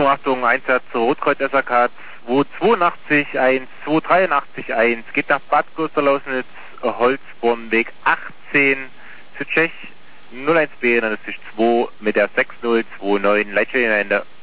Achtung, Einsatz zur Rotkreuz SAK 282-1, geht nach Bad Klosterlausnitz, Holzbornweg 18 zu Tschech 01B, dann ist 2 mit der 6029, Leitstelle Ende.